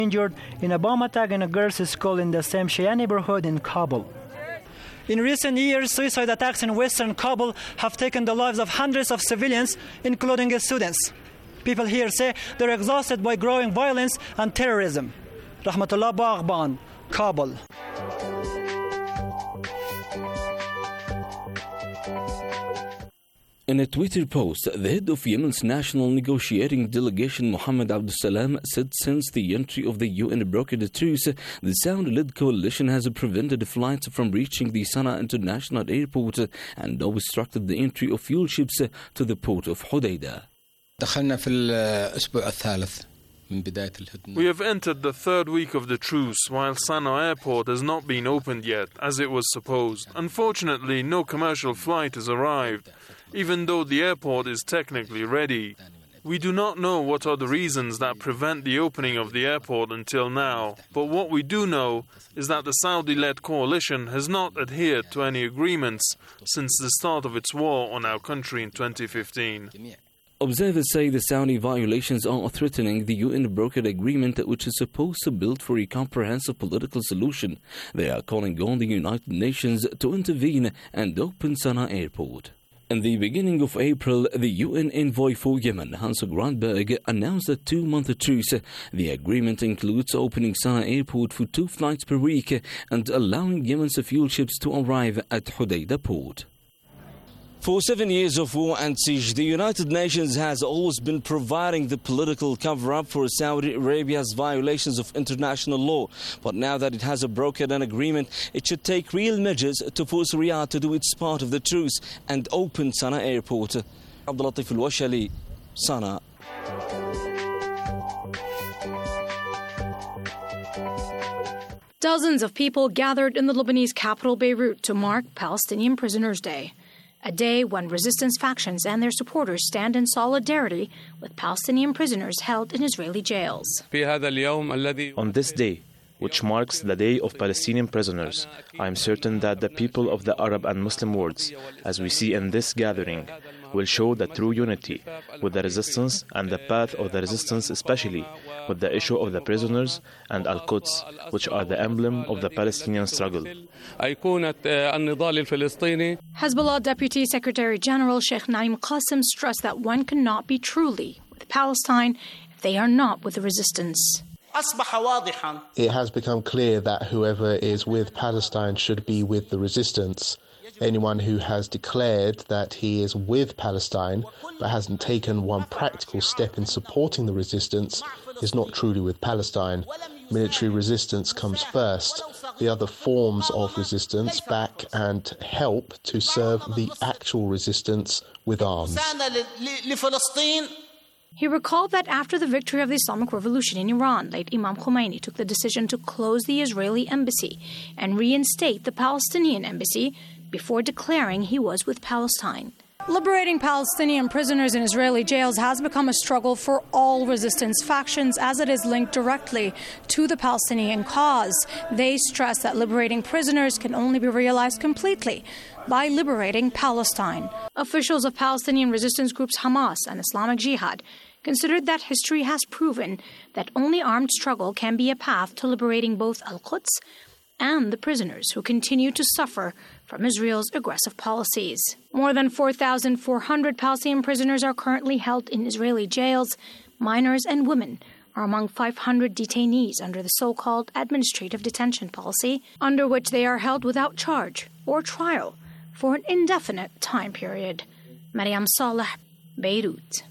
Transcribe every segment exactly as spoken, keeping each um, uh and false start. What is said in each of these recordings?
injured in a bomb attack in a girls' school in the same Shia neighborhood in Kabul. In recent years, suicide attacks in western Kabul have taken the lives of hundreds of civilians, including students. People here say they're exhausted by growing violence and terrorism. Rahmatullah Baghban, Kabul. In a Twitter post, the head of Yemen's national negotiating delegation, Mohammed Abdul Salam, said since the entry of the U N brokered truce, the Saudi-led coalition has prevented flights from reaching the Sana'a International Airport and obstructed the entry of fuel ships to the port of Hodeidah. We have entered the third week of the truce, while Sana'a Airport has not been opened yet, as it was supposed. Unfortunately, no commercial flight has arrived, even though the airport is technically ready. We do not know what are the reasons that prevent the opening of the airport until now, but what we do know is that the Saudi-led coalition has not adhered to any agreements since the start of its war on our country in twenty fifteen. Observers say the Saudi violations are threatening the U N brokered agreement, which is supposed to build for a comprehensive political solution. They are calling on the United Nations to intervene and open Sana'a Airport. In the beginning of April, the U N envoy for Yemen, Hans Grandberg, announced a two-month truce. The agreement includes opening Sana'a Airport for two flights per week and allowing Yemen's fuel ships to arrive at Hodeidah port. For seven years of war and siege, the United Nations has always been providing the political cover-up for Saudi Arabia's violations of international law. But now that it has brokered an agreement, it should take real measures to force Riyadh to do its part of the truce and open Sana'a Airport. Abdul Latif Al-Washali, Sana'a. Dozens of people gathered in the Lebanese capital Beirut to mark Palestinian Prisoners' Day, a day when resistance factions and their supporters stand in solidarity with Palestinian prisoners held in Israeli jails. On this day, which marks the Day of Palestinian Prisoners, I am certain that the people of the Arab and Muslim worlds, as we see in this gathering, will show the true unity with the resistance and the path of the resistance, especially with the issue of the prisoners and Al-Quds, which are the emblem of the Palestinian struggle. Hezbollah Deputy Secretary General Sheikh Naim Qassem stressed that one cannot be truly with Palestine if they are not with the resistance. It has become clear that whoever is with Palestine should be with the resistance. Anyone who has declared that he is with Palestine but hasn't taken one practical step in supporting the resistance is not truly with Palestine. Military resistance comes first. The other forms of resistance back and help to serve the actual resistance with arms. He recalled that after the victory of the Islamic Revolution in Iran, late Imam Khomeini took the decision to close the Israeli embassy and reinstate the Palestinian embassy before declaring he was with Palestine. Liberating Palestinian prisoners in Israeli jails has become a struggle for all resistance factions as it is linked directly to the Palestinian cause. They stress that liberating prisoners can only be realized completely by liberating Palestine. Officials of Palestinian resistance groups Hamas and Islamic Jihad considered that history has proven that only armed struggle can be a path to liberating both Al-Quds and the prisoners who continue to suffer from Israel's aggressive policies. More than four thousand four hundred Palestinian prisoners are currently held in Israeli jails. Minors and women are among five hundred detainees under the so-called administrative detention policy, under which they are held without charge or trial for an indefinite time period. Mariam Saleh, Beirut.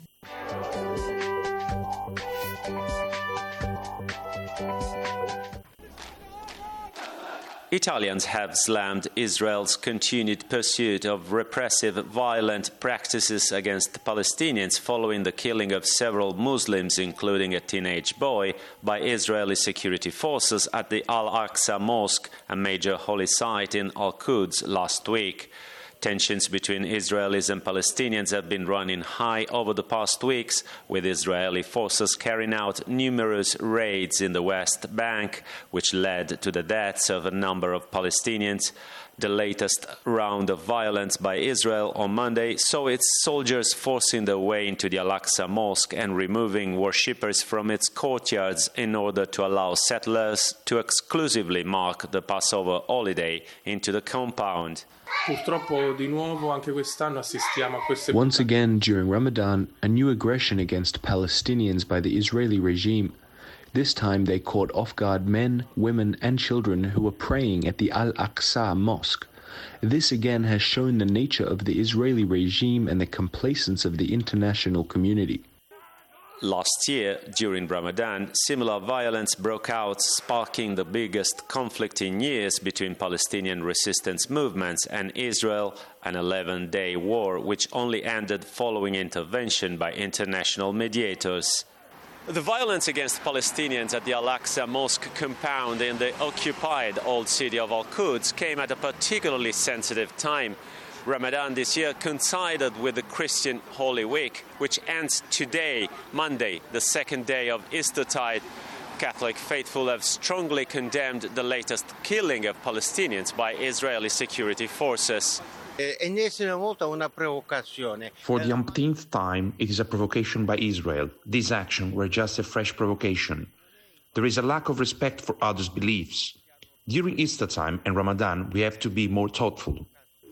Italians have slammed Israel's continued pursuit of repressive, violent practices against Palestinians following the killing of several Muslims, including a teenage boy, by Israeli security forces at the Al-Aqsa Mosque, a major holy site in Al-Quds, last week. Tensions between Israelis and Palestinians have been running high over the past weeks, with Israeli forces carrying out numerous raids in the West Bank, which led to the deaths of a number of Palestinians. The latest round of violence by Israel on Monday saw its soldiers forcing their way into the Al-Aqsa Mosque and removing worshippers from its courtyards in order to allow settlers to exclusively mark the Passover holiday into the compound. Once again, during Ramadan, a new aggression against Palestinians by the Israeli regime. This time they caught off guard men, women and children who were praying at the Al-Aqsa Mosque. This again has shown the nature of the Israeli regime and the complacence of the international community. Last year, during Ramadan, similar violence broke out, sparking the biggest conflict in years between Palestinian resistance movements and Israel, an eleven-day war which only ended following intervention by international mediators. The violence against Palestinians at the Al-Aqsa Mosque compound in the occupied old city of Al-Quds came at a particularly sensitive time. Ramadan this year coincided with the Christian Holy Week, which ends today, Monday, the second day of Eastertide. Catholic faithful have strongly condemned the latest killing of Palestinians by Israeli security forces. For the umpteenth time, it is a provocation by Israel. This action were just a fresh provocation. There is a lack of respect for others' beliefs. During Easter time and Ramadan, we have to be more thoughtful.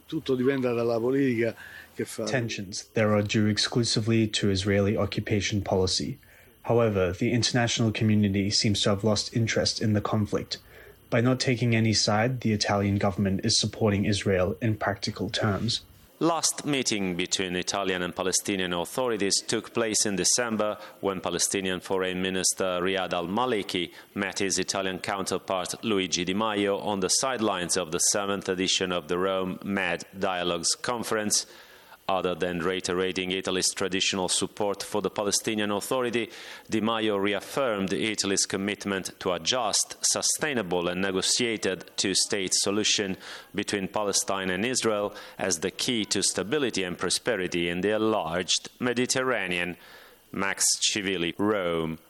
Tensions there are due exclusively to Israeli occupation policy. However, the international community seems to have lost interest in the conflict. By not taking any side, the Italian government is supporting Israel in practical terms. Last meeting between Italian and Palestinian authorities took place in December when Palestinian Foreign Minister Riyad al-Maliki met his Italian counterpart Luigi Di Maio on the sidelines of the seventh edition of the Rome-Med Dialogues Conference. Other than reiterating Italy's traditional support for the Palestinian Authority, Di Maio reaffirmed Italy's commitment to a just, sustainable and negotiated two-state solution between Palestine and Israel as the key to stability and prosperity in the enlarged Mediterranean. Max Civili, Rome.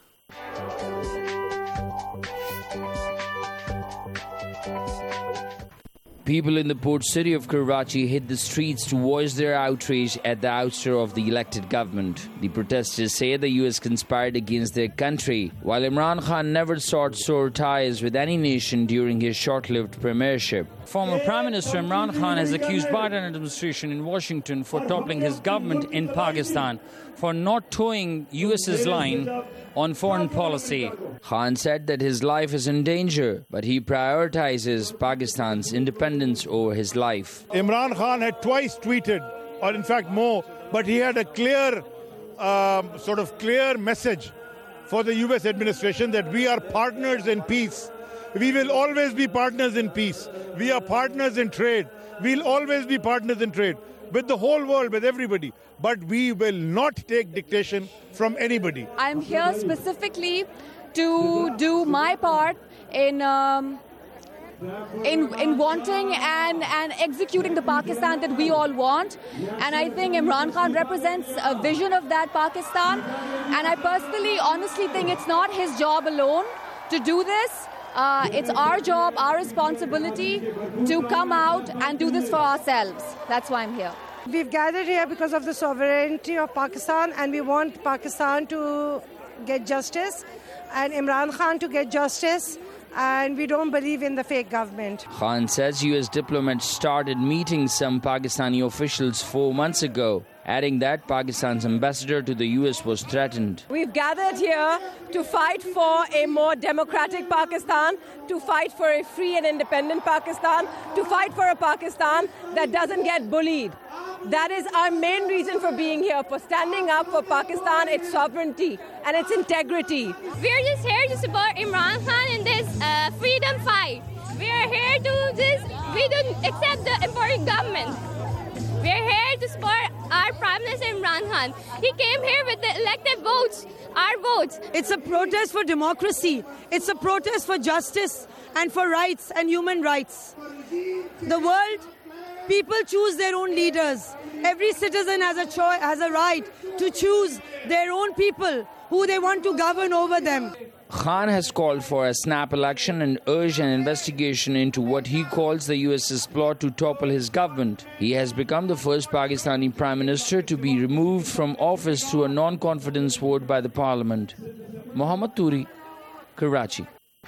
People in the port city of Karachi hit the streets to voice their outrage at the ouster of the elected government. The protesters say the U S conspired against their country, while Imran Khan never sought sore ties with any nation during his short-lived premiership. Former Prime Minister Imran Khan has accused Biden administration in Washington for toppling his government in Pakistan, for not towing U S's line on foreign policy. Khan said that his life is in danger, but he prioritizes Pakistan's independence over his life. Imran Khan had twice tweeted, or in fact more, but he had a clear, um, sort of clear message for the U S administration that we are partners in peace. We will always be partners in peace. We are partners in trade. We'll always be partners in trade with the whole world, with everybody. But we will not take dictation from anybody. I'm here specifically to do my part in um, in in wanting and, and executing the Pakistan that we all want. And I think Imran Khan represents a vision of that Pakistan. And I personally, honestly think it's not his job alone to do this. Uh, it's our job, our responsibility to come out and do this for ourselves. That's why I'm here. We've gathered here because of the sovereignty of Pakistan, and we want Pakistan to get justice and Imran Khan to get justice, and we don't believe in the fake government. Khan says U S diplomats started meeting some Pakistani officials four months ago, adding that Pakistan's ambassador to the U S was threatened. We've gathered here to fight for a more democratic Pakistan, to fight for a free and independent Pakistan, to fight for a Pakistan that doesn't get bullied. That is our main reason for being here, for standing up for Pakistan, its sovereignty and its integrity. We're just here to support Imran Khan in this uh, freedom fight. We are here to this. We don't accept the important government. We're here to support our Prime Minister Imran Khan. He came here with the elected votes, our votes. It's a protest for democracy. It's a protest for justice and for rights and human rights. The world, people choose their own leaders. Every citizen has a choice, has a right to choose their own people who they want to govern over them. Khan has called for a snap election and urged an investigation into what he calls the U S's plot to topple his government. He has become the first Pakistani Prime Minister to be removed from office through a non-confidence vote by the Parliament. Mohammad Turi, Karachi.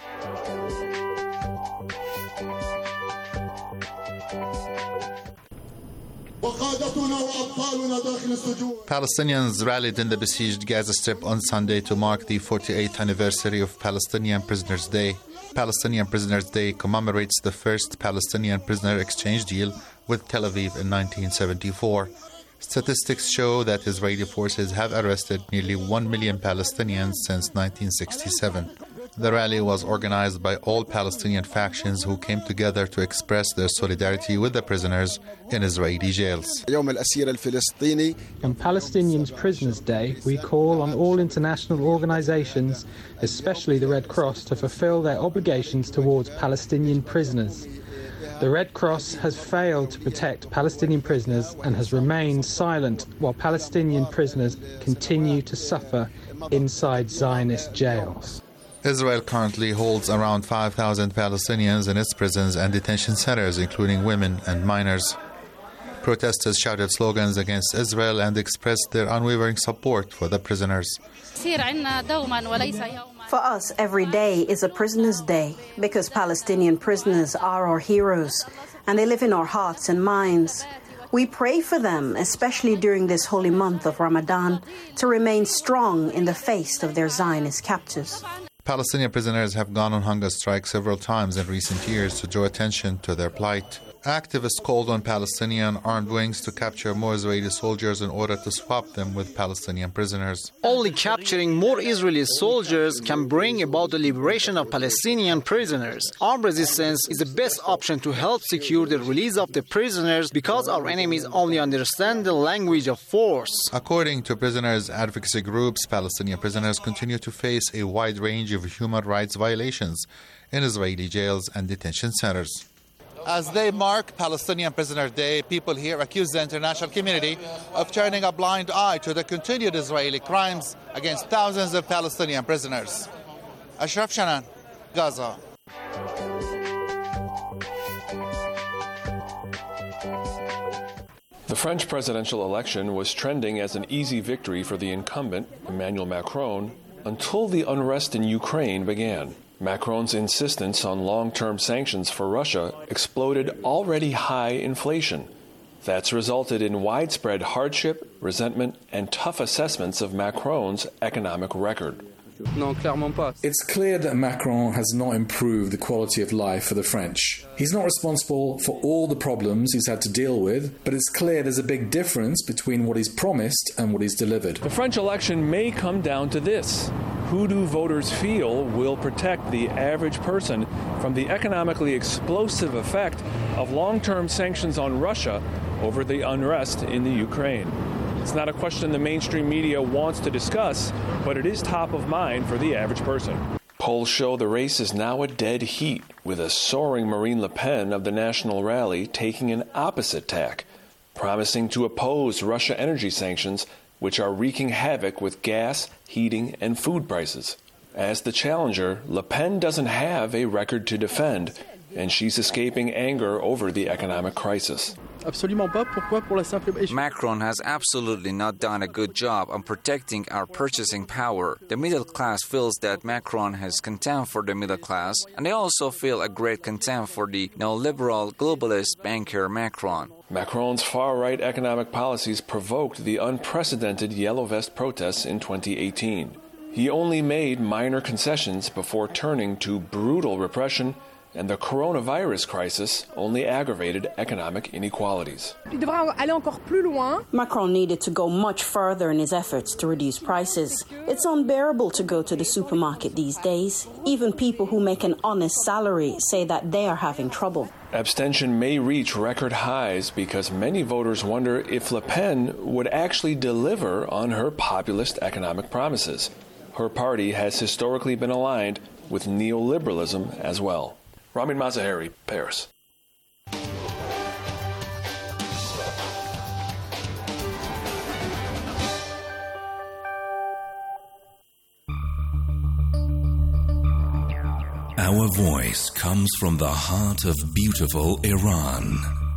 Palestinians rallied in the besieged Gaza Strip on Sunday to mark the forty-eighth anniversary of Palestinian Prisoners' Day. Palestinian Prisoners' Day commemorates the first Palestinian prisoner exchange deal with Tel Aviv in nineteen seventy-four. Statistics show that Israeli forces have arrested nearly one million Palestinians since nineteen sixty-seven. The rally was organized by all Palestinian factions who came together to express their solidarity with the prisoners in Israeli jails. On Palestinians' Prisoners' Day, we call on all international organizations, especially the Red Cross, to fulfill their obligations towards Palestinian prisoners. The Red Cross has failed to protect Palestinian prisoners and has remained silent while Palestinian prisoners continue to suffer inside Zionist jails. Israel currently holds around five thousand Palestinians in its prisons and detention centers, including women and minors. Protesters shouted slogans against Israel and expressed their unwavering support for the prisoners. For us, every day is a prisoner's day because Palestinian prisoners are our heroes and they live in our hearts and minds. We pray for them, especially during this holy month of Ramadan, to remain strong in the face of their Zionist captors. Palestinian prisoners have gone on hunger strike several times in recent years to draw attention to their plight. Activists called on Palestinian armed wings to capture more Israeli soldiers in order to swap them with Palestinian prisoners. Only capturing more Israeli soldiers can bring about the liberation of Palestinian prisoners. Armed resistance is the best option to help secure the release of the prisoners because our enemies only understand the language of force. According to prisoners' advocacy groups, Palestinian prisoners continue to face a wide range of human rights violations in Israeli jails and detention centers. As they mark Palestinian Prisoner Day, people here accuse the international community of turning a blind eye to the continued Israeli crimes against thousands of Palestinian prisoners. Ashraf Shanan, Gaza. The French presidential election was trending as an easy victory for the incumbent, Emmanuel Macron, until the unrest in Ukraine began. Macron's insistence on long-term sanctions for Russia exploded already high inflation. That's resulted in widespread hardship, resentment, and tough assessments of Macron's economic record. It's clear that Macron has not improved the quality of life for the French. He's not responsible for all the problems he's had to deal with, but it's clear there's a big difference between what he's promised and what he's delivered. The French election may come down to this. Who do voters feel will protect the average person from the economically explosive effect of long-term sanctions on Russia over the unrest in the Ukraine? It's not a question the mainstream media wants to discuss, but it is top of mind for the average person. Polls show the race is now a dead heat, with a soaring Marine Le Pen of the National Rally taking an opposite tack, promising to oppose Russia energy sanctions, which are wreaking havoc with gas, heating, and food prices. As the challenger, Le Pen doesn't have a record to defend, and she's escaping anger over the economic crisis. Macron has absolutely not done a good job on protecting our purchasing power. The middle class feels that Macron has contempt for the middle class, and they also feel a great contempt for the neoliberal globalist banker Macron. Macron's far-right economic policies provoked the unprecedented Yellow Vest protests in twenty eighteen. He only made minor concessions before turning to brutal repression, and the coronavirus crisis only aggravated economic inequalities. Macron needed to go much further in his efforts to reduce prices. It's unbearable to go to the supermarket these days. Even people who make an honest salary say that they are having trouble. Abstention may reach record highs because many voters wonder if Le Pen would actually deliver on her populist economic promises. Her party has historically been aligned with neoliberalism as well. Ramin Mazaheri, Paris. Our voice comes from the heart of beautiful Iran.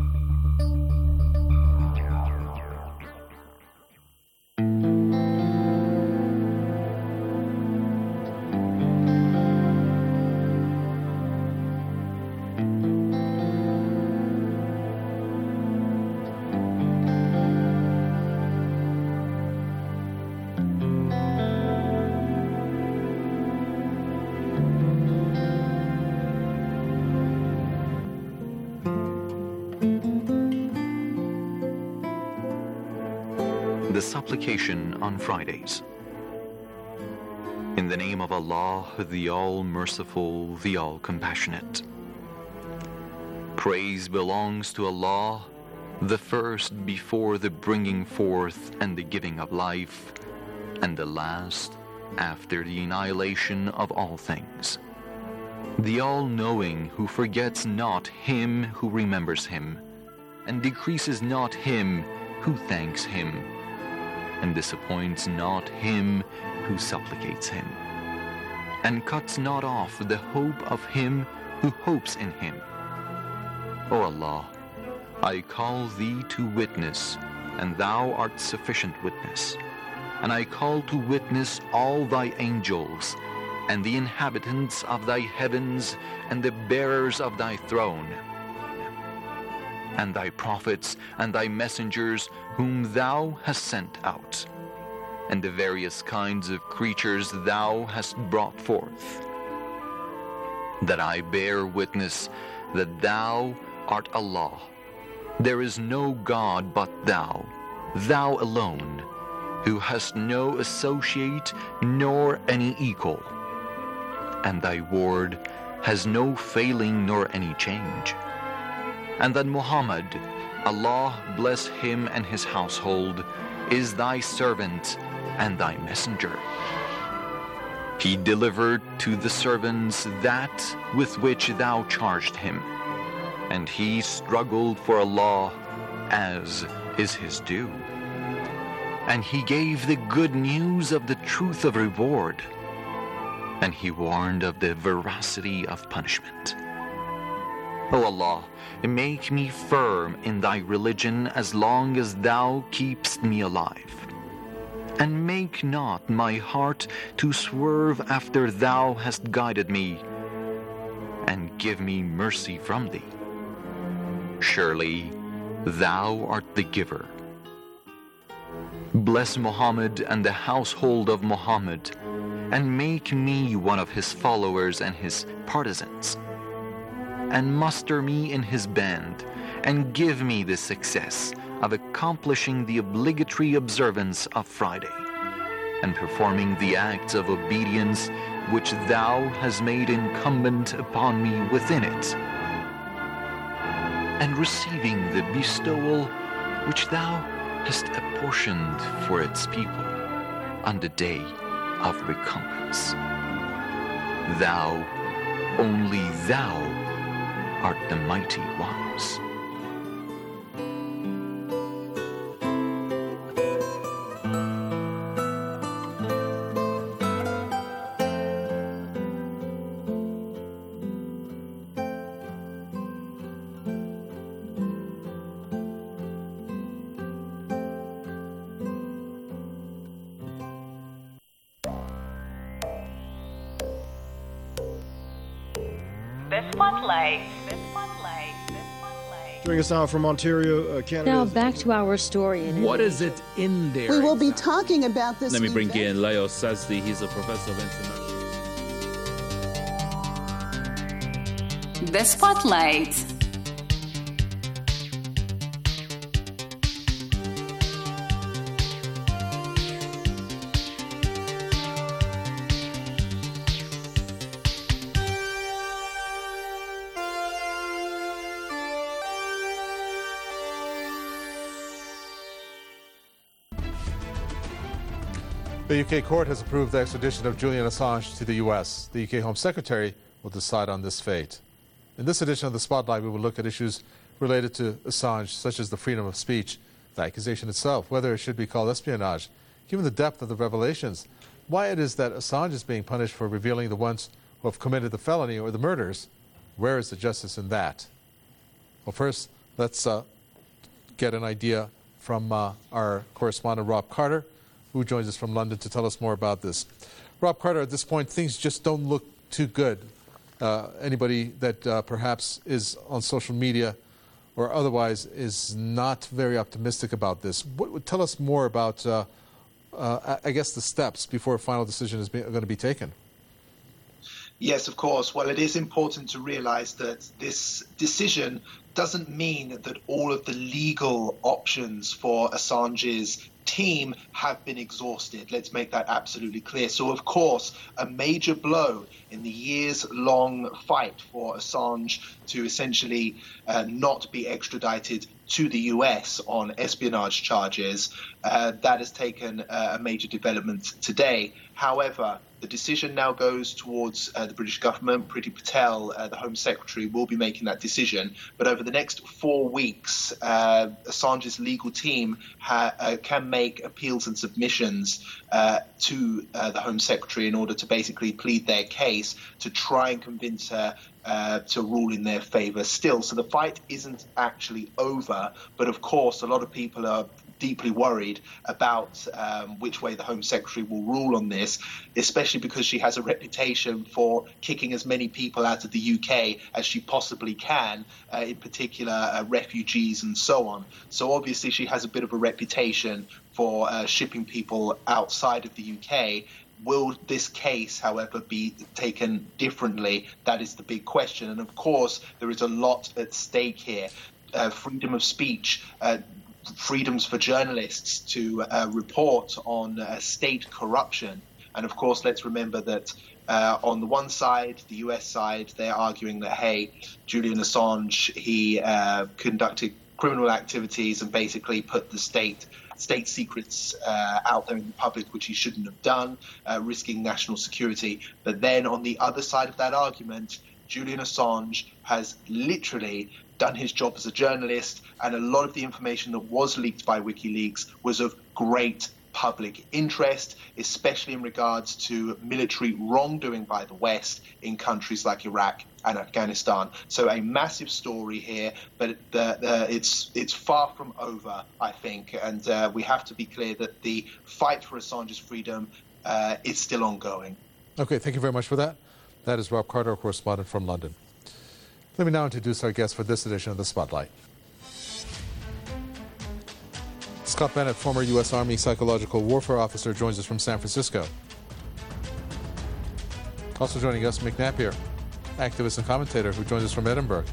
The supplication on Fridays. In the name of Allah, the All-Merciful, the All-Compassionate. Praise belongs to Allah, the first before the bringing forth and the giving of life, and the last after the annihilation of all things. The All-Knowing who forgets not him who remembers him, and decreases not him who thanks him, and disappoints not him who supplicates him, and cuts not off the hope of him who hopes in him. O Allah, I call thee to witness, and thou art sufficient witness, and I call to witness all thy angels, and the inhabitants of thy heavens, and the bearers of thy throne, and thy prophets and thy messengers whom thou hast sent out, and the various kinds of creatures thou hast brought forth, that I bear witness that thou art Allah. There is no God but thou, thou alone, who hast no associate nor any equal, and thy word has no failing nor any change. And that Muhammad, Allah bless him and his household, is thy servant and thy messenger. He delivered to the servants that with which thou charged him, and he struggled for Allah as is his due. And he gave the good news of the truth of reward, and he warned of the veracity of punishment. O Allah, make me firm in thy religion as long as thou keepst me alive, and make not my heart to swerve after thou hast guided me, and give me mercy from thee. Surely thou art the giver. Bless Muhammad and the household of Muhammad, and make me one of his followers and his partisans, and muster me in his band, and give me the success of accomplishing the obligatory observance of Friday, and performing the acts of obedience which thou hast made incumbent upon me within it, and receiving the bestowal which thou hast apportioned for its people on the day of recompense. Thou, only thou, art the mighty ones. The Spotlight. Joining us now from Ontario, uh, Canada. Now back to our story. In what is it in there? We will be talking about this. Let me bring event. in Leo Sazdi. He's a professor of international. The Spotlight. The U K court has approved the extradition of Julian Assange to the U S. The U K Home Secretary will decide on this fate. In this edition of The Spotlight, we will look at issues related to Assange, such as the freedom of speech, the accusation itself, whether it should be called espionage, given the depth of the revelations, why it is that Assange is being punished for revealing the once who have committed the felony or the murders. Where is the justice in that? Well, first, let's uh, get an idea from uh, our correspondent, Rob Carter, who joins us from London to tell us more about this. Rob Carter, at this point, things just don't look too good. Uh, anybody that uh, perhaps is on social media or otherwise is not very optimistic about this. What, tell us more about, uh, uh, I guess, the steps before a final decision is be, going to be taken. Yes, of course. Well, it is important to realize that this decision doesn't mean that all of the legal options for Assange's team have been exhausted. Let's make that absolutely clear. So, of course, a major blow in the years-long fight for Assange to essentially uh, not be extradited to the U S on espionage charges, uh, that has taken uh, a major development today. However, the decision now goes towards uh, the British government. Priti Patel, uh, the Home Secretary, will be making that decision. But over the next four weeks, uh, Assange's legal team ha- uh, can make appeals and submissions uh, to uh, the Home Secretary in order to basically plead their case to try and convince her Uh, to rule in their favour still. So the fight isn't actually over, but of course a lot of people are deeply worried about um, which way the Home Secretary will rule on this, especially because she has a reputation for kicking as many people out of the U K as she possibly can, uh, in particular uh, refugees and so on. So obviously she has a bit of a reputation for uh, shipping people outside of the U K. Will this case, however, be taken differently? That is the big question. And of course, there is a lot at stake here. Uh, freedom of speech, uh, freedoms for journalists to uh, report on uh, state corruption. And of course, let's remember that uh, on the one side, the U S side, they're arguing that, hey, Julian Assange, he uh, conducted criminal activities and basically put the state state secrets uh, out there in the public, which he shouldn't have done, uh, risking national security. But then on the other side of that argument, Julian Assange has literally done his job as a journalist, and a lot of the information that was leaked by WikiLeaks was of great public interest, especially in regards to military wrongdoing by the West in countries like Iraq and Afghanistan. So a massive story here, but the, the, it's it's far from over, I think, and uh, we have to be clear that the fight for Assange's freedom uh, is still ongoing. Okay, thank you very much for that. That is Rob Carter, correspondent from London. Let me now introduce our guest for this edition of The Spotlight. Scott Bennett, former U S Army psychological warfare officer, joins us from San Francisco. Also joining us, Mick Napier, activist and commentator, who joins us from Edinburgh.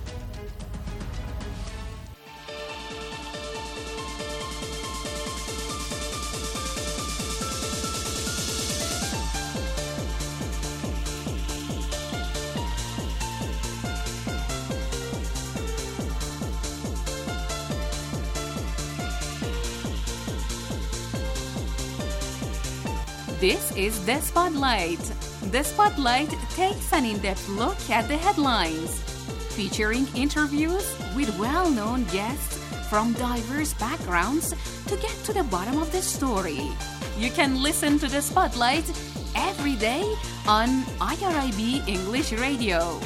This is The Spotlight. The Spotlight takes an in-depth look at the headlines, featuring interviews with well-known guests from diverse backgrounds to get to the bottom of the story. You can listen to The Spotlight every day on I R I B English Radio.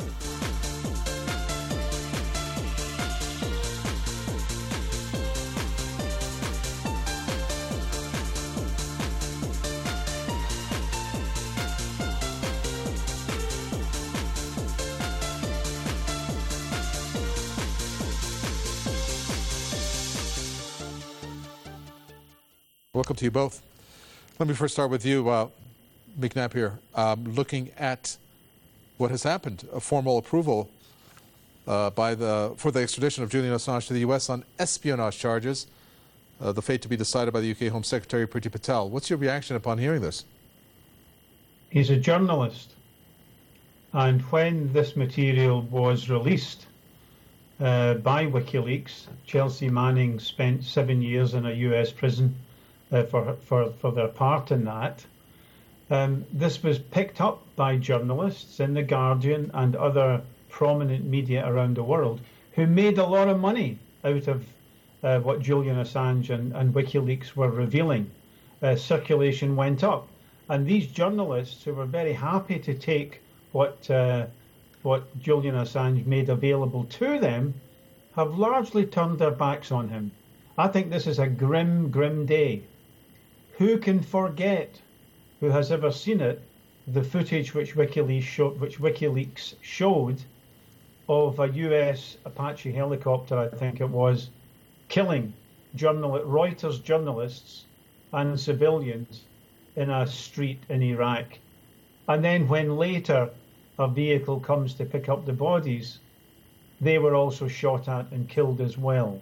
Welcome to you both. Let me first start with you, uh, Mick Napier. Um, looking at what has happened, a formal approval uh, by the for the extradition of Julian Assange to the U S on espionage charges, uh, the fate to be decided by the U K Home Secretary Priti Patel. What's your reaction upon hearing this? He's a journalist, and when this material was released uh, by WikiLeaks, Chelsea Manning spent seven years in a U S prison Uh, for, for, for their part in that. Um, this was picked up by journalists in The Guardian and other prominent media around the world who made a lot of money out of uh, what Julian Assange and, and WikiLeaks were revealing. Uh, circulation went up. And these journalists who were very happy to take what uh, what Julian Assange made available to them, have largely turned their backs on him. I think this is a grim, grim day. Who can forget, who has ever seen it, the footage which WikiLeaks showed, which WikiLeaks showed of a U S Apache helicopter, I think it was, killing journal- Reuters journalists and civilians in a street in Iraq. And then when later a vehicle comes to pick up the bodies, they were also shot at and killed as well.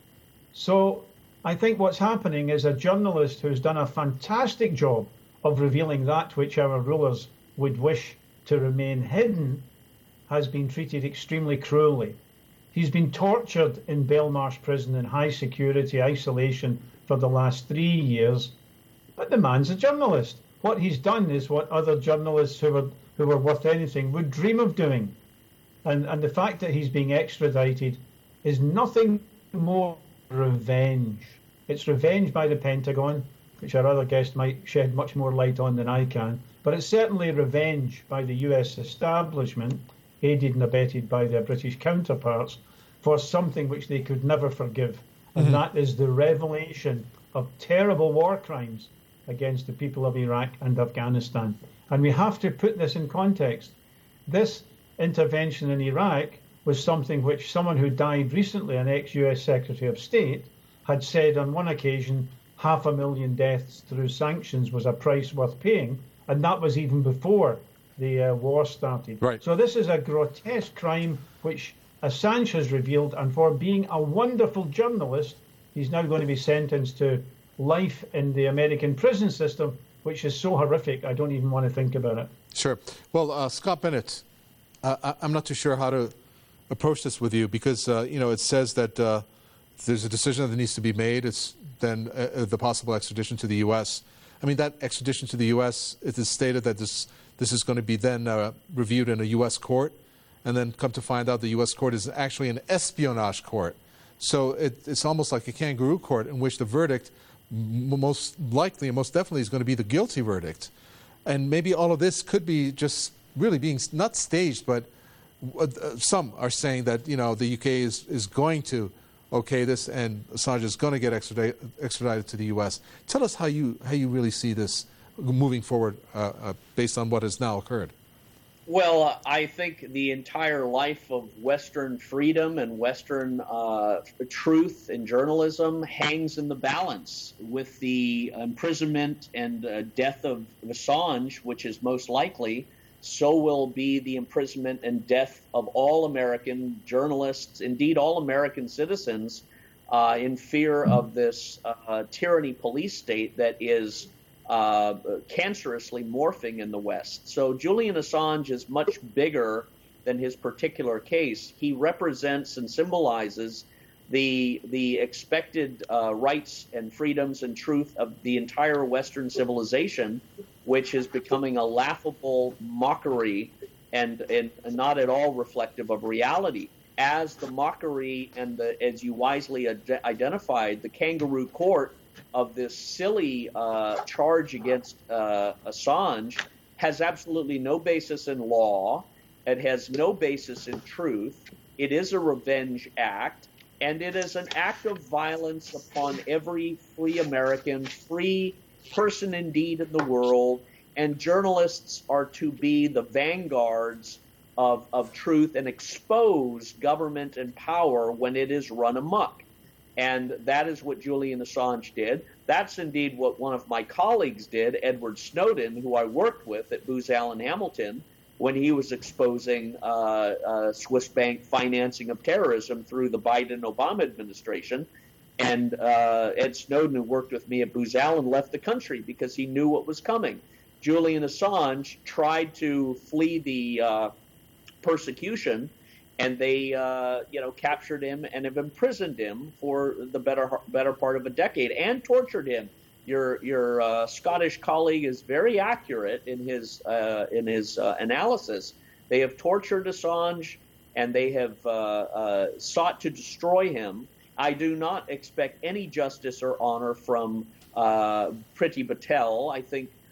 So I think what's happening is a journalist who's done a fantastic job of revealing that which our rulers would wish to remain hidden has been treated extremely cruelly. He's been tortured in Belmarsh prison in high security isolation for the last three years, but the man's a journalist. What he's done is what other journalists who were, who were worth anything would dream of doing. And, and the fact that he's being extradited is nothing more revenge. It's revenge by the Pentagon, which our other guest might shed much more light on than I can, but it's certainly revenge by the U S establishment, aided and abetted by their British counterparts, for something which they could never forgive. And mm-hmm. that is the revelation of terrible war crimes against the people of Iraq and Afghanistan. And we have to put this in context. This intervention in Iraq was something which someone who died recently, an ex-U S Secretary of State, had said on one occasion half a million deaths through sanctions was a price worth paying, and that was even before the uh, war started. Right. So this is a grotesque crime which Assange has revealed, and for being a wonderful journalist, he's now going to be sentenced to life in the American prison system, which is so horrific, I don't even want to think about it. Sure. Well, uh, Scott Bennett, uh, I- I'm not too sure how to approach this with you, because, uh, you know, it says that uh, there's a decision that needs to be made. It's then uh, the possible extradition to the U S. I mean, that extradition to the U S, it is stated that this this is going to be then uh, reviewed in a U S court, and then come to find out the U S court is actually an espionage court. So it, it's almost like a kangaroo court in which the verdict m- most likely and most definitely is going to be the guilty verdict. And maybe all of this could be just really being not staged, but uh, some are saying that, you know, the U K is, is going to okay this, and Assange is going to get extradited, extradited to the U S. Tell us how you how you really see this moving forward uh, uh, based on what has now occurred. Well, uh, I think the entire life of Western freedom and Western uh, truth in journalism hangs in the balance with the imprisonment and uh, death of Assange, which is most likely. So will be the imprisonment and death of all American journalists, indeed all American citizens, uh, in fear of this uh, tyranny police state that is uh, cancerously morphing in the West. So Julian Assange is much bigger than his particular case. He represents and symbolizes the the expected uh, rights and freedoms and truth of the entire Western civilization, which is becoming a laughable mockery and, and not at all reflective of reality. As the mockery and the, as you wisely ad- identified, the kangaroo court of this silly uh, charge against uh, Assange has absolutely no basis in law. It has no basis in truth. It is a revenge act, and it is an act of violence upon every free American, free person indeed in the world, and journalists are to be the vanguards of, of truth and expose government and power when it is run amok. And that is what Julian Assange did. That's indeed what one of my colleagues did, Edward Snowden, who I worked with at Booz Allen Hamilton, when he was exposing uh, uh, Swiss bank financing of terrorism through the Biden-Obama administration. And uh, Ed Snowden, who worked with me at Booz Allen, left the country because he knew what was coming. Julian Assange tried to flee the uh, persecution, and they, uh, you know, captured him and have imprisoned him for the better better part of a decade and tortured him. Your your uh, Scottish colleague is very accurate in his uh, in his uh, analysis. They have tortured Assange, and they have uh, uh, sought to destroy him. I do not expect any justice or honor from uh, Priti Patel. I think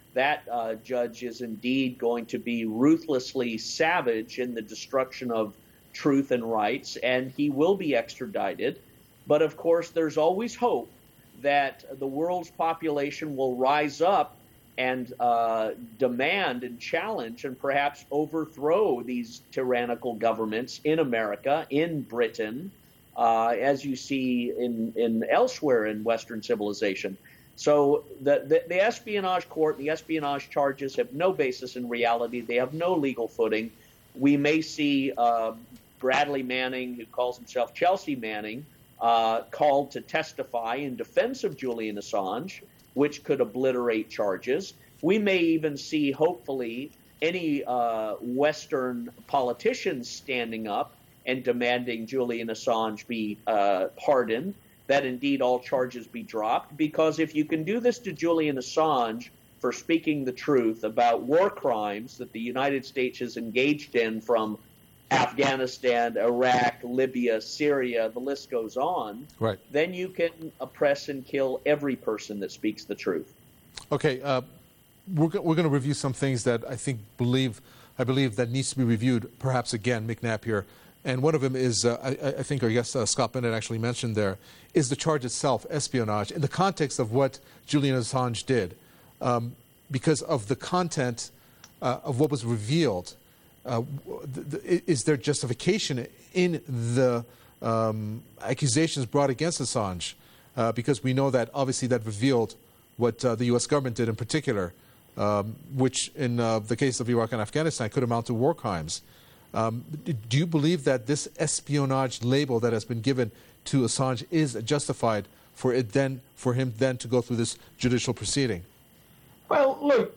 that uh, judge is indeed going to be ruthlessly savage in the destruction of truth and rights, and he will be extradited. But of course, there's always hope that the world's population will rise up and uh, demand and challenge and perhaps overthrow these tyrannical governments in America, in Britain, uh, as you see in, in elsewhere in Western civilization. So the, the, the espionage court, the espionage charges have no basis in reality. They have no legal footing. We may see uh, Bradley Manning, who calls himself Chelsea Manning, uh, called to testify in defense of Julian Assange, which could obliterate charges. We may even see, hopefully, any uh, Western politicians standing up and demanding Julian Assange be uh, pardoned, that indeed all charges be dropped. Because if you can do this to Julian Assange for speaking the truth about war crimes that the United States has engaged in from Afghanistan, Iraq, Libya, Syria, the list goes on, right, then you can oppress and kill every person that speaks the truth. Okay, uh, we're, go- we're going to review some things that I think believe I believe that needs to be reviewed, perhaps again, Mick Napier. And one of them is, uh, I, I think, or I guess uh, Scott Bennett actually mentioned there, is the charge itself, espionage, in the context of what Julian Assange did. Um, because of the content uh, of what was revealed, uh, th- th- is there justification in the um, accusations brought against Assange? Uh, because we know that, obviously, that revealed what uh, the U S government did in particular, um, which in uh, the case of Iraq and Afghanistan could amount to war crimes. Um, do you believe that this espionage label that has been given to Assange is justified for it then, for him then to go through this judicial proceeding? Well, look,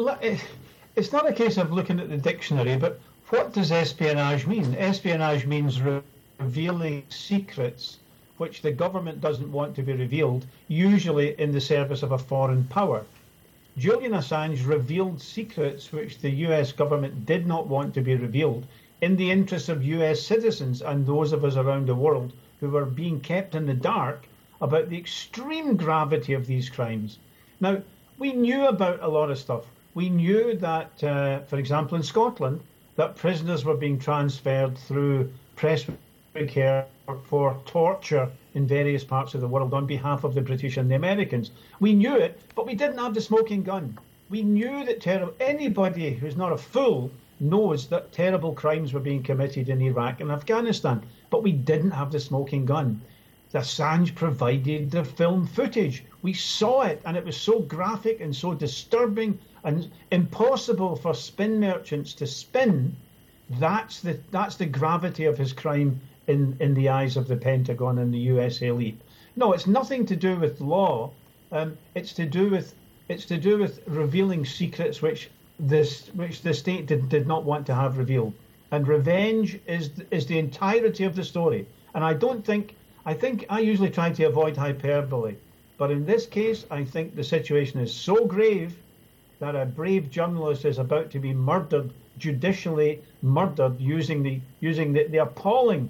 it's not a case of looking at the dictionary, but what does espionage mean? Espionage means re- revealing secrets which the government doesn't want to be revealed, usually in the service of a foreign power. Julian Assange revealed secrets which the U S government did not want to be revealed in the interests of U S citizens and those of us around the world who were being kept in the dark about the extreme gravity of these crimes. Now, we knew about a lot of stuff. We knew that, uh, for example, in Scotland, that prisoners were being transferred through Prestwick care for torture in various parts of the world on behalf of the British and the Americans. We knew it, but we didn't have the smoking gun. We knew that terrible. Anybody who's not a fool knows that terrible crimes were being committed in Iraq and Afghanistan, but we didn't have the smoking gun. Assange provided the film footage. We saw it, and it was so graphic and so disturbing and impossible for spin merchants to spin. That's the that's the gravity of his crime in, in the eyes of the Pentagon and the U S elite. No, it's nothing to do with law. Um, it's to do with it's to do with revealing secrets which this which the state did, did not want to have revealed. And revenge is is the entirety of the story. And I don't think I think I usually try to avoid hyperbole, but in this case, I think the situation is so grave that a brave journalist is about to be murdered, judicially murdered, using the using the, the appalling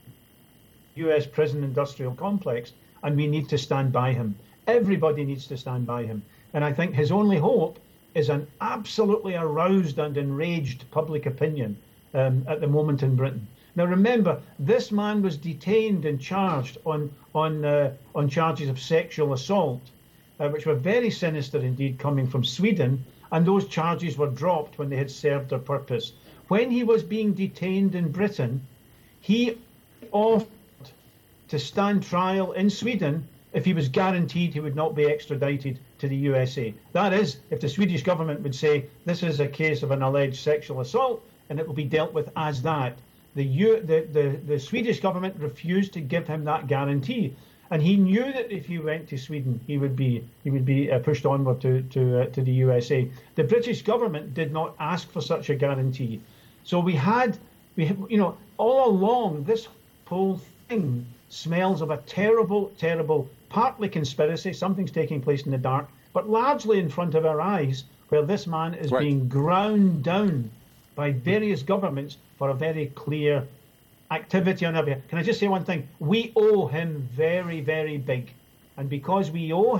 U S prison industrial complex, and we need to stand by him. Everybody needs to stand by him. And I think his only hope is an absolutely aroused and enraged public opinion um, at the moment in Britain. Now remember, this man was detained and charged on on uh, on charges of sexual assault, uh, which were very sinister indeed, coming from Sweden, and those charges were dropped when they had served their purpose. When he was being detained in Britain, he offered to stand trial in Sweden if he was guaranteed he would not be extradited to the U S A. That is, if the Swedish government would say, this is a case of an alleged sexual assault, and it will be dealt with as that. The, U, the, the, the Swedish government refused to give him that guarantee, and he knew that if he went to Sweden, he would be he would be uh, pushed onward to to, uh, to the U S A. The British government did not ask for such a guarantee, so we had we you know all along this whole thing smells of a terrible, terrible, partly conspiracy. Something's taking place in the dark, but largely in front of our eyes, where this man is right. being ground down by various governments for a very clear activity on our behalf. Can I just say one thing? We owe him very, very big. And because we owe him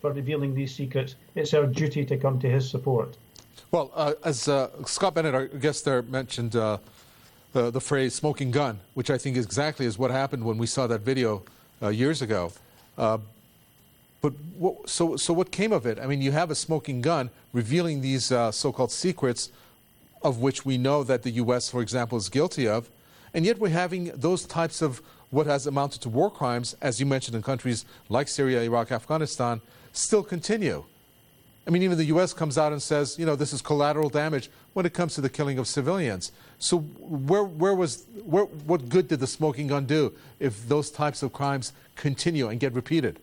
for revealing these secrets, it's our duty to come to his support. Well, uh, as uh, Scott Bennett, our guest there, mentioned uh, the, the phrase smoking gun, which I think exactly is what happened when we saw that video uh, years ago. Uh, but what, so, so what came of it? I mean, you have a smoking gun revealing these uh, so-called secrets of which we know that the U S, for example, is guilty of, and yet we're having those types of what has amounted to war crimes, as you mentioned, in countries like Syria, Iraq, Afghanistan, still continue. I mean, even the U S comes out and says, you know, this is collateral damage when it comes to the killing of civilians. So where, where was, where, what good did the smoking gun do if those types of crimes continue and get repeated?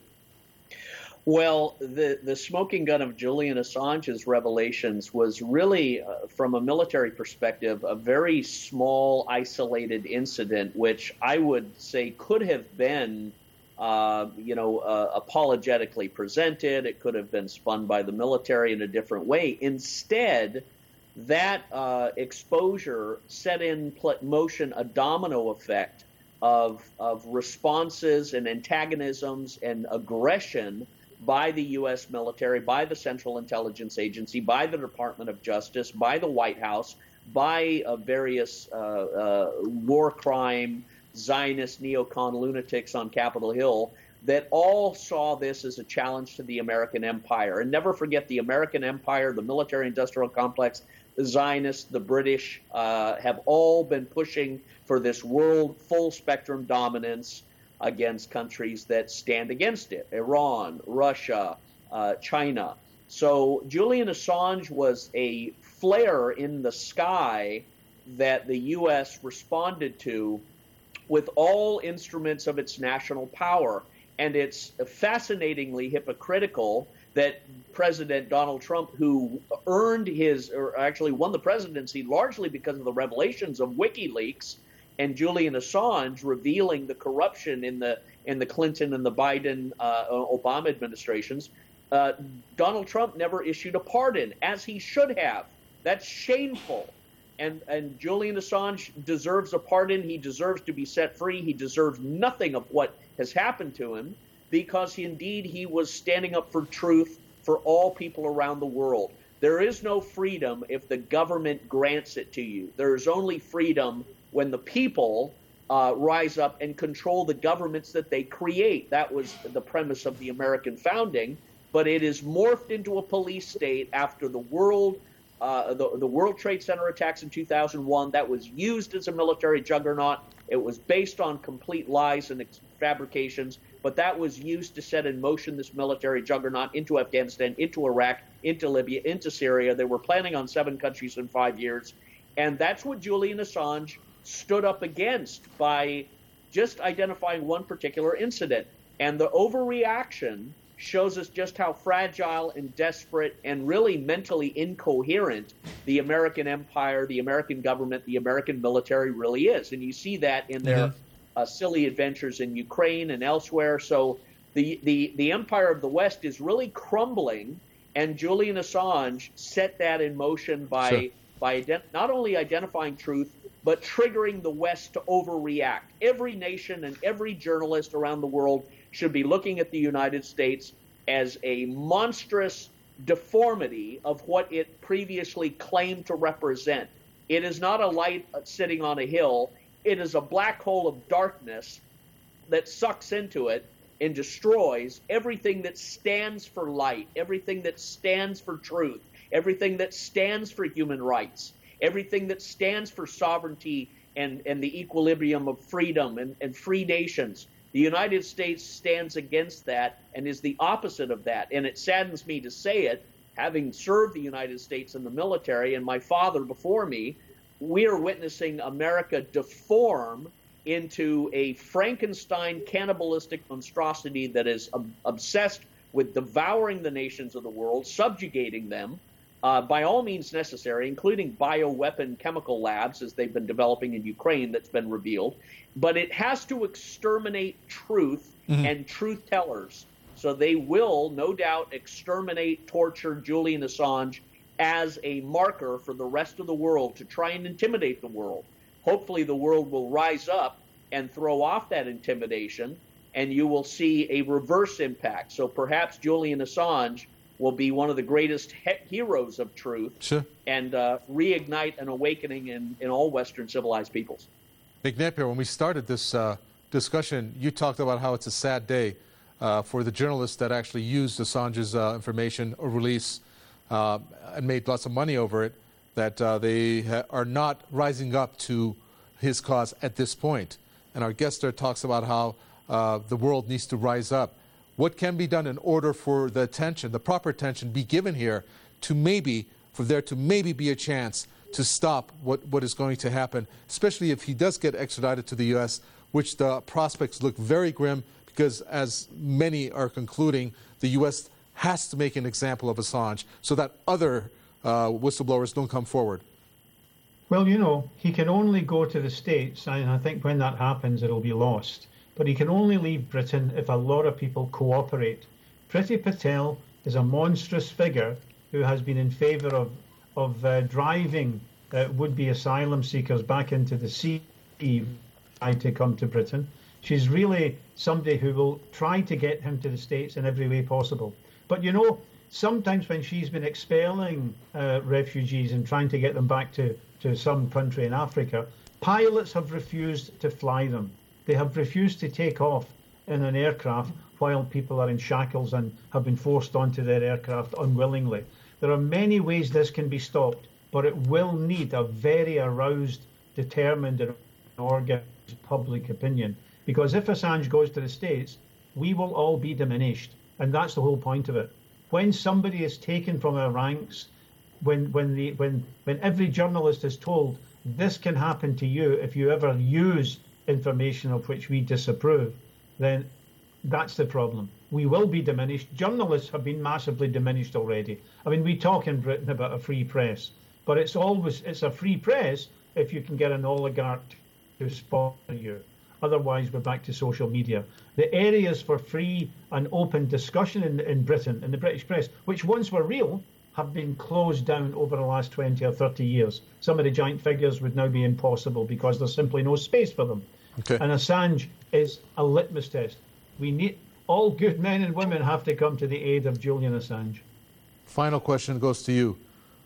Well, the, the smoking gun of Julian Assange's revelations was really, uh, from a military perspective, a very small, isolated incident, which I would say could have been, uh, you know, uh, apologetically presented. It could have been spun by the military in a different way. Instead, that uh, exposure set in motion a domino effect of, of responses and antagonisms and aggression by the U S military, by the Central Intelligence Agency, by the Department of Justice, by the White House, by uh, various uh, uh, war crime, Zionist neocon lunatics on Capitol Hill that all saw this as a challenge to the American empire. And never forget, the American empire, the military-industrial complex, the Zionists, the British uh, have all been pushing for this world full-spectrum dominance against countries that stand against it, Iran, Russia, uh, China. So Julian Assange was a flare in the sky that the U S responded to with all instruments of its national power. And it's fascinatingly hypocritical that President Donald Trump, who earned his, or actually won the presidency largely because of the revelations of WikiLeaks, and Julian Assange revealing the corruption in the in the Clinton and the Biden uh, Obama administrations, uh, Donald Trump never issued a pardon, as he should have. That's shameful. And and Julian Assange deserves a pardon. He deserves to be set free. He deserves nothing of what has happened to him, because he, indeed he was standing up for truth for all people around the world. There is no freedom if the government grants it to you. There is only freedom when the people uh, rise up and control the governments that they create. That was the premise of the American founding, but it is morphed into a police state after the world, uh, the, the World Trade Center attacks in two thousand one. That was used as a military juggernaut. It was based on complete lies and fabrications, but that was used to set in motion this military juggernaut into Afghanistan, into Iraq, into Libya, into Syria. They were planning on seven countries in five years. And that's what Julian Assange stood up against by just identifying one particular incident. And the overreaction shows us just how fragile and desperate and really mentally incoherent the American empire, the American government, the American military really is. And you see that in their mm-hmm. uh, silly adventures in Ukraine and elsewhere. So the, the, the empire of the West is really crumbling, and Julian Assange set that in motion by, sure. by ident- not only identifying truth, but triggering the West to overreact. Every nation and every journalist around the world should be looking at the United States as a monstrous deformity of what it previously claimed to represent. It is not a light sitting on a hill. It is a black hole of darkness that sucks into it and destroys everything that stands for light, everything that stands for truth, everything that stands for human rights, everything that stands for sovereignty and, and the equilibrium of freedom and, and free nations. The United States stands against that and is the opposite of that. And it saddens me to say it, having served the United States in the military and my father before me, we are witnessing America deform into a Frankenstein cannibalistic monstrosity that is ob- obsessed with devouring the nations of the world, subjugating them, Uh, by all means necessary, including bioweapon chemical labs, as they've been developing in Ukraine, that's been revealed. But it has to exterminate truth mm-hmm. and truth tellers. So they will, no doubt, exterminate, torture Julian Assange as a marker for the rest of the world to try and intimidate the world. Hopefully the world will rise up and throw off that intimidation and you will see a reverse impact. So perhaps Julian Assange will be one of the greatest he- heroes of truth sure. and uh, reignite an awakening in, in all Western civilized peoples. Mick Napier, when we started this uh, discussion, you talked about how it's a sad day uh, for the journalists that actually used Assange's uh, information or release uh, and made lots of money over it, that uh, they ha- are not rising up to his cause at this point. And our guest there talks about how uh, the world needs to rise up. What can be done in order for the attention, the proper attention, be given here to maybe, for there to maybe be a chance to stop what, what is going to happen, especially if he does get extradited to the U S, which the prospects look very grim because, as many are concluding, the U S has to make an example of Assange so that other uh, whistleblowers don't come forward. Well, you know, he can only go to the States, and I think when that happens, it'll be lost. But he can only leave Britain if a lot of people cooperate. Priti Patel is a monstrous figure who has been in favour of, of uh, driving uh, would-be asylum seekers back into the sea trying to come to Britain. She's really somebody who will try to get him to the States in every way possible. But, you know, sometimes when she's been expelling uh, refugees and trying to get them back to, to some country in Africa, pilots have refused to fly them. They have refused to take off in an aircraft while people are in shackles and have been forced onto their aircraft unwillingly. There are many ways this can be stopped, but it will need a very aroused, determined and organized public opinion. Because if Assange goes to the States, we will all be diminished. And that's the whole point of it. When somebody is taken from our ranks, when, when, the, when, when every journalist is told, this can happen to you if you ever use information of which we disapprove, then that's the problem. We will be diminished. Journalists have been massively diminished already. I mean, we talk in Britain about a free press, but it's always it's a free press if you can get an oligarch to sponsor you. Otherwise, we're back to social media. The areas for free and open discussion in, in Britain, in the British press, which once were real, have been closed down over the last twenty or thirty years. Some of the giant figures would now be impossible because there's simply no space for them. Okay. And Assange is a litmus test. We need all good men and women have to come to the aid of Julian Assange. Final question goes to you,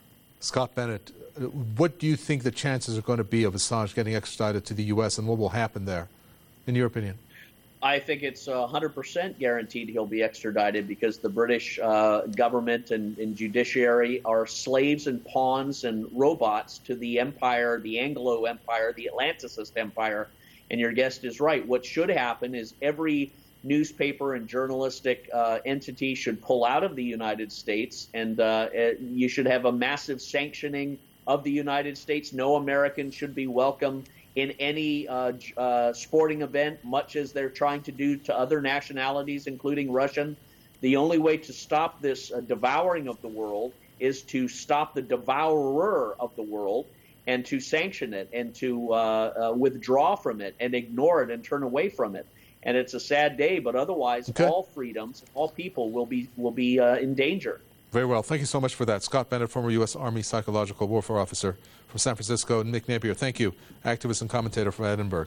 Scott Bennett. What do you think the chances are going to be of Assange getting extradited to the U S, and what will happen there, in your opinion? I think it's one hundred percent guaranteed he'll be extradited because the British uh, government and, and judiciary are slaves and pawns and robots to the empire, the Anglo Empire, the Atlanticist Empire. And your guest is right. What should happen is every newspaper and journalistic uh, entity should pull out of the United States, and uh, you should have a massive sanctioning of the United States. No American should be welcome in any uh, uh, sporting event, much as they're trying to do to other nationalities, including Russian. The only way to stop this uh, devouring of the world is to stop the devourer of the world and to sanction it and to uh, uh, withdraw from it and ignore it and turn away from it. And it's a sad day, but otherwise okay. all freedoms, all people will be will be uh, in danger. Very well. Thank you so much for that. Scott Bennett, former U S Army Psychological Warfare Officer from San Francisco, and Mick Napier, thank you, activist and commentator from Edinburgh.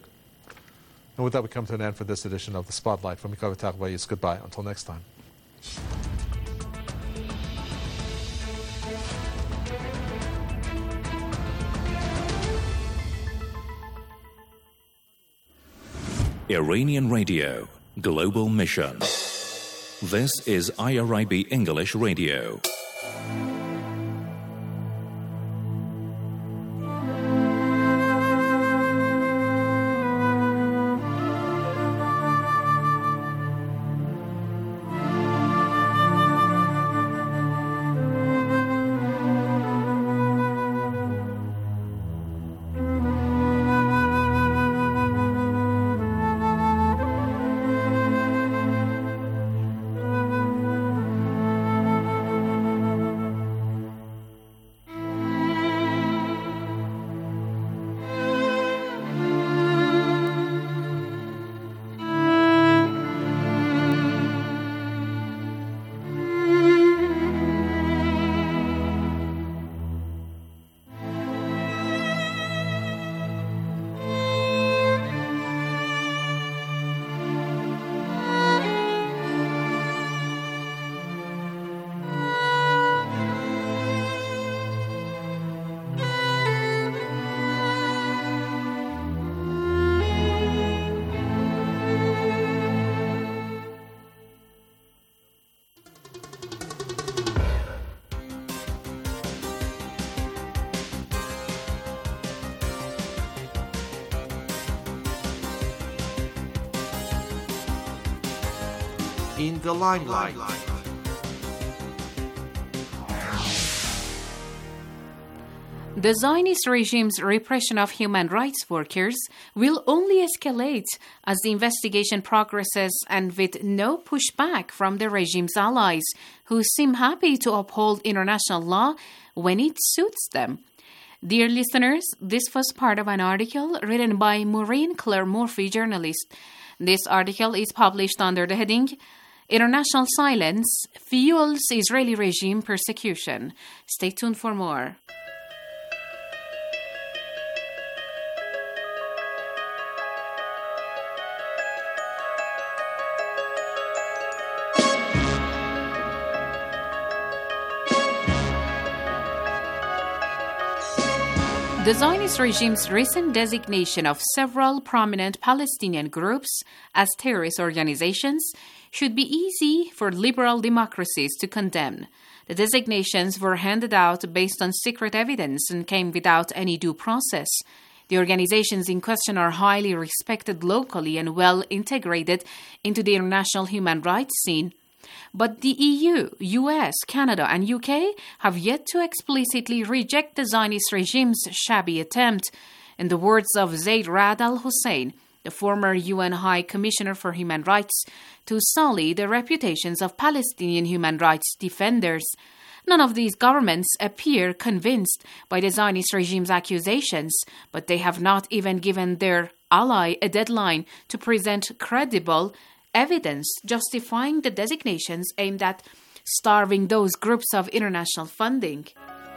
And with that, we come to an end for this edition of The Spotlight. From Mikhail Takbayis, goodbye. Until next time. Iranian Radio, Global Mission. This is I R I B English Radio. in the limelight. The Zionist regime's repression of human rights workers will only escalate as the investigation progresses and with no pushback from the regime's allies, who seem happy to uphold international law when it suits them. Dear listeners, this was part of an article written by Maureen Claire Murphy, journalist. This article is published under the heading International Silence Fuels Israeli Regime Persecution. Stay tuned for more. The Zionist regime's recent designation of several prominent Palestinian groups as terrorist organizations should be easy for liberal democracies to condemn. The designations were handed out based on secret evidence and came without any due process. The organizations in question are highly respected locally and well integrated into the international human rights scene. But the E U, U S, Canada, and U K have yet to explicitly reject the Zionist regime's shabby attempt. In the words of Zaid Ra'ad al-Hussein, the former U N High Commissioner for Human Rights, to sully the reputations of Palestinian human rights defenders. None of these governments appear convinced by the Zionist regime's accusations, but they have not even given their ally a deadline to present credible evidence justifying the designations aimed at starving those groups of international funding.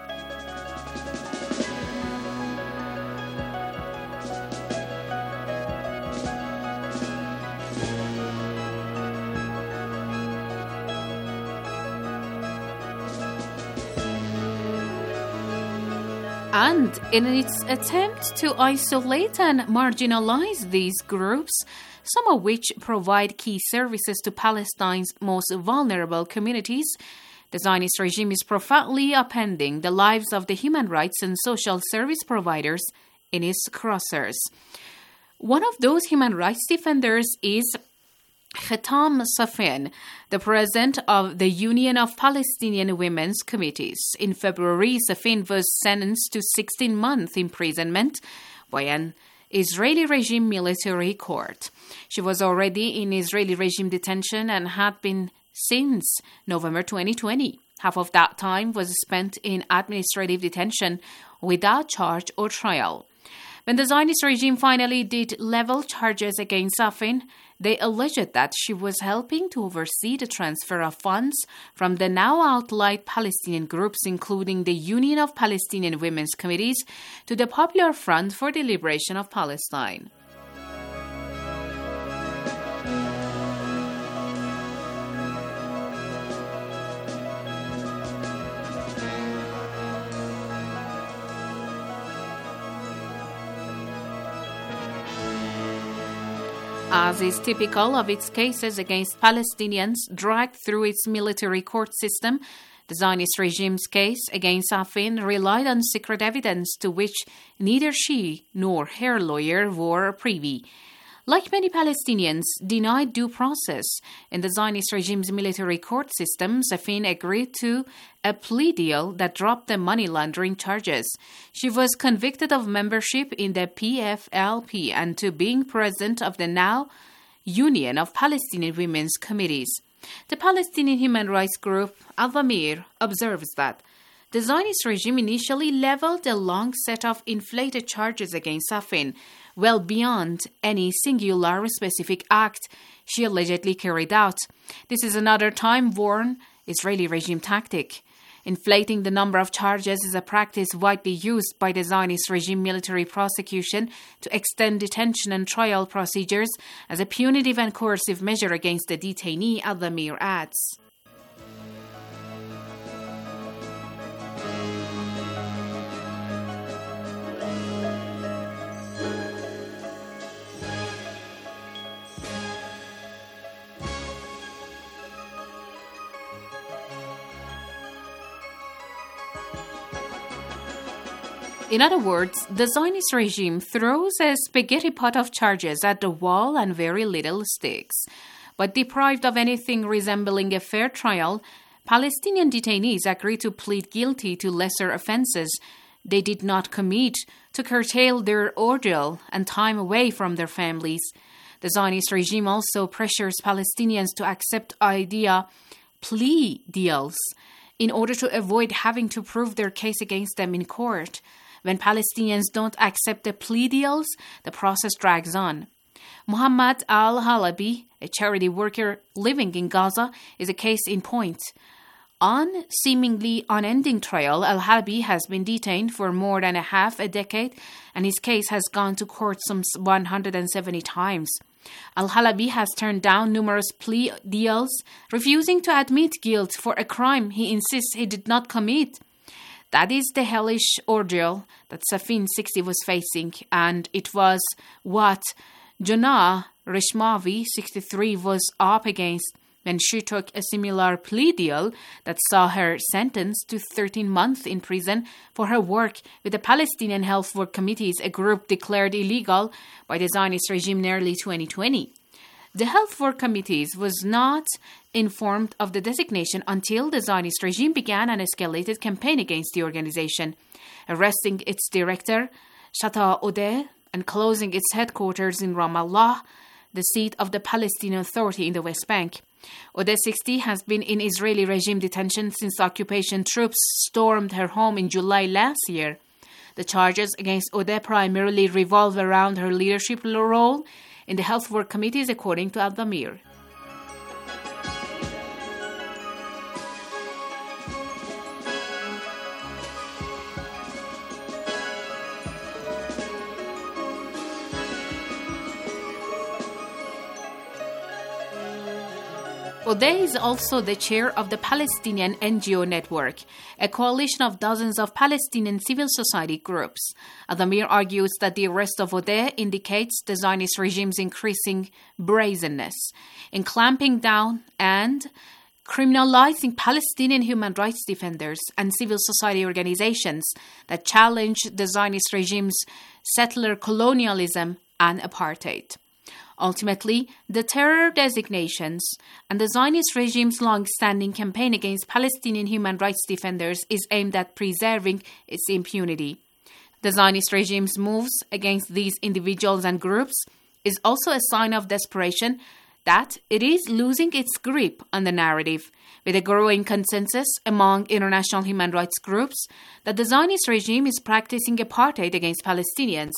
And in its attempt to isolate and marginalize these groups, some of which provide key services to Palestine's most vulnerable communities, the Zionist regime is profoundly upending the lives of the human rights and social service providers in its crosshairs. One of those human rights defenders is Khatam Safin, the president of the Union of Palestinian Women's Committees. In February, Safin was sentenced to sixteen months imprisonment by an Israeli regime military court. She was already in Israeli regime detention and had been since November twenty twenty. Half of that time was spent in administrative detention without charge or trial. When the Zionist regime finally did level charges against Safin, they alleged that she was helping to oversee the transfer of funds from the now outlawed Palestinian groups, including the Union of Palestinian Women's Committees, to the Popular Front for the Liberation of Palestine. As is typical of its cases against Palestinians dragged through its military court system, the Zionist regime's case against Safin relied on secret evidence to which neither she nor her lawyer were privy. Like many Palestinians denied due process in the Zionist regime's military court system, Safin agreed to a plea deal that dropped the money laundering charges. She was convicted of membership in the P F L P and to being president of the now Union of Palestinian Women's Committees. The Palestinian human rights group Al-Dhamir observes that the Zionist regime initially leveled a long set of inflated charges against Safin, well beyond any singular specific act she allegedly carried out. This is another time-worn Israeli regime tactic. Inflating the number of charges is a practice widely used by the Zionist regime military prosecution to extend detention and trial procedures as a punitive and coercive measure against the detainee, Al-Dhamir adds. In other words, the Zionist regime throws a spaghetti pot of charges at the wall and very little sticks. But deprived of anything resembling a fair trial, Palestinian detainees agreed to plead guilty to lesser offenses they did not commit to curtail their ordeal and time away from their families. The Zionist regime also pressures Palestinians to accept idea plea deals in order to avoid having to prove their case against them in court. When Palestinians don't accept the plea deals, the process drags on. Muhammad al-Halabi, a charity worker living in Gaza, is a case in point. On seemingly unending trial, al-Halabi has been detained for more than a half a decade, and his case has gone to court some one hundred seventy times. Al-Halabi has turned down numerous plea deals, refusing to admit guilt for a crime he insists he did not commit. That is the hellish ordeal that Safin sixty was facing, and it was what Jonah Reshmavi, sixty-three, was up against when she took a similar plea deal that saw her sentenced to thirteen months in prison for her work with the Palestinian Health Work Committees, a group declared illegal by the Zionist regime in early twenty twenty. The Health Work Committees was not informed of the designation until the Zionist regime began an escalated campaign against the organization, arresting its director, Shatta Odeh, and closing its headquarters in Ramallah, the seat of the Palestinian Authority in the West Bank. Odeh, sixty, has been in Israeli regime detention since occupation troops stormed her home in July last year. The charges against Odeh primarily revolve around her leadership role in the Health Work Committees, according to Al-Damir. Odeh is also the chair of the Palestinian N G O Network, a coalition of dozens of Palestinian civil society groups. Al-Damir argues that the arrest of Odeh indicates the Zionist regime's increasing brazenness in clamping down and criminalizing Palestinian human rights defenders and civil society organizations that challenge the Zionist regime's settler colonialism and apartheid. Ultimately, the terror designations and the Zionist regime's long-standing campaign against Palestinian human rights defenders is aimed at preserving its impunity. The Zionist regime's moves against these individuals and groups is also a sign of desperation that it is losing its grip on the narrative, with a growing consensus among international human rights groups that the Zionist regime is practicing apartheid against Palestinians.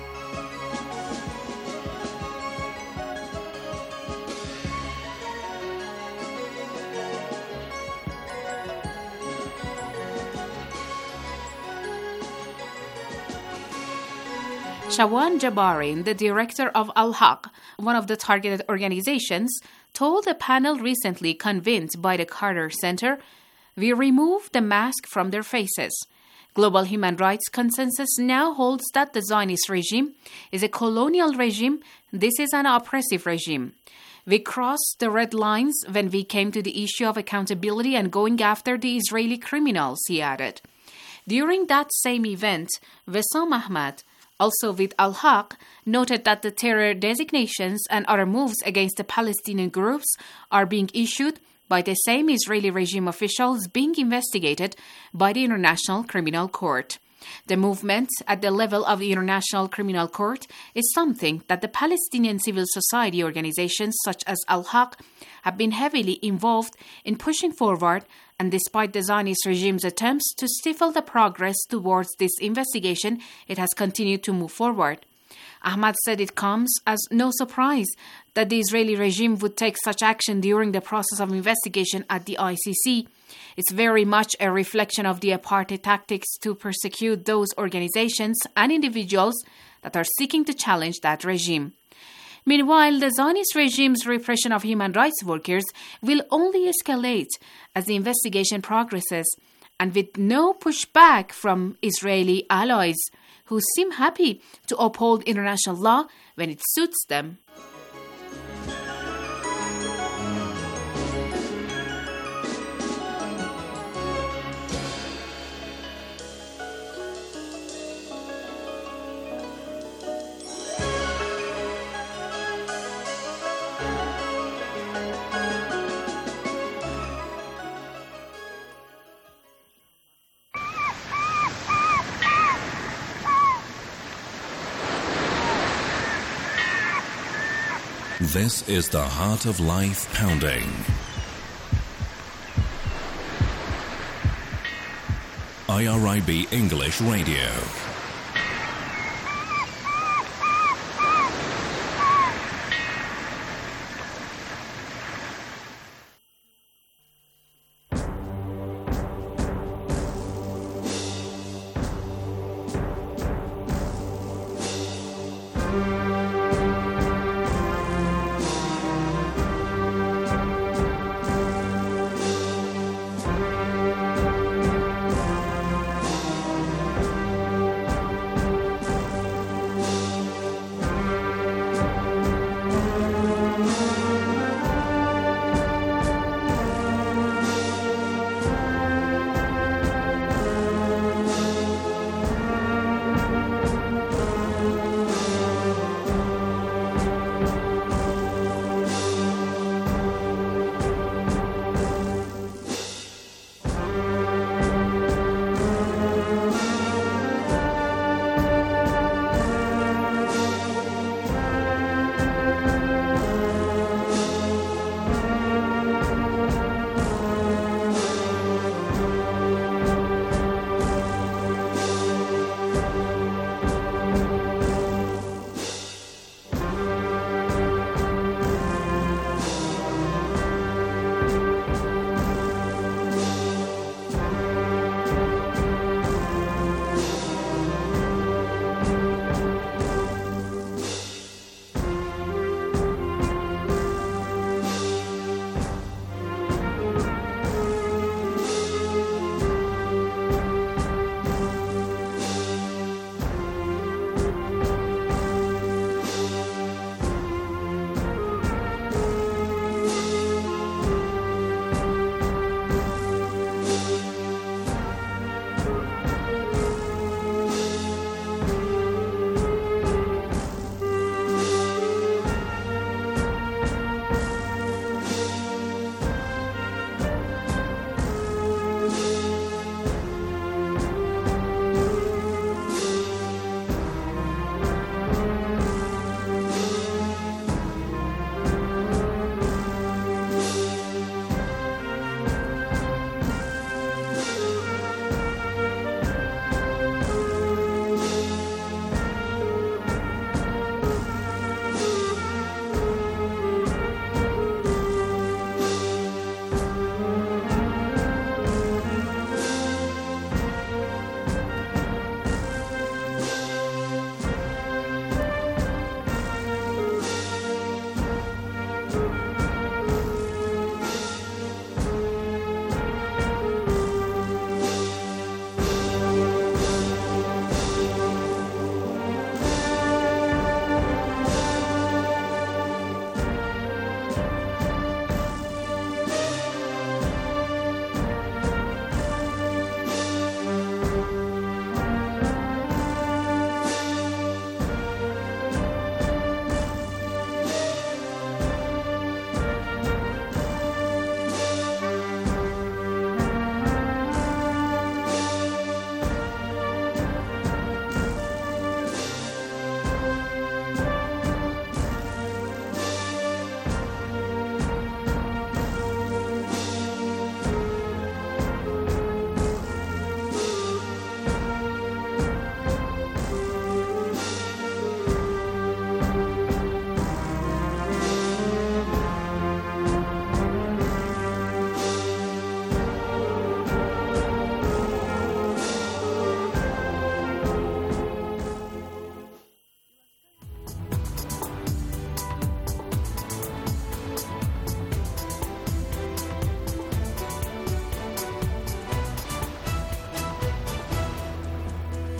Shawan Jabarin, the director of Al-Haq, one of the targeted organizations, told a panel recently convened by the Carter Center, "We removed the mask from their faces. Global human rights consensus now holds that the Zionist regime is a colonial regime. This is an oppressive regime. We crossed the red lines when we came to the issue of accountability and going after the Israeli criminals," he added. During that same event, Wessam Ahmad, also with Al-Haq, noted that the terror designations and other moves against the Palestinian groups are being issued by the same Israeli regime officials being investigated by the International Criminal Court. The movement at the level of the International Criminal Court is something that the Palestinian civil society organizations such as Al-Haq have been heavily involved in pushing forward, and despite the Zionist regime's attempts to stifle the progress towards this investigation, it has continued to move forward. Ahmad said it comes as no surprise that the Israeli regime would take such action during the process of investigation at the I C C. It's very much a reflection of the apartheid tactics to persecute those organizations and individuals that are seeking to challenge that regime. Meanwhile, the Zionist regime's repression of human rights workers will only escalate as the investigation progresses, and with no pushback from Israeli allies who seem happy to uphold international law when it suits them. This is the Heart of Life Pounding. I R I B English Radio.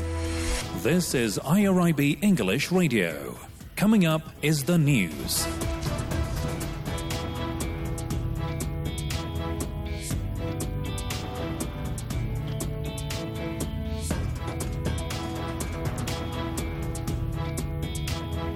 This is I R I B English Radio. Coming up is the news.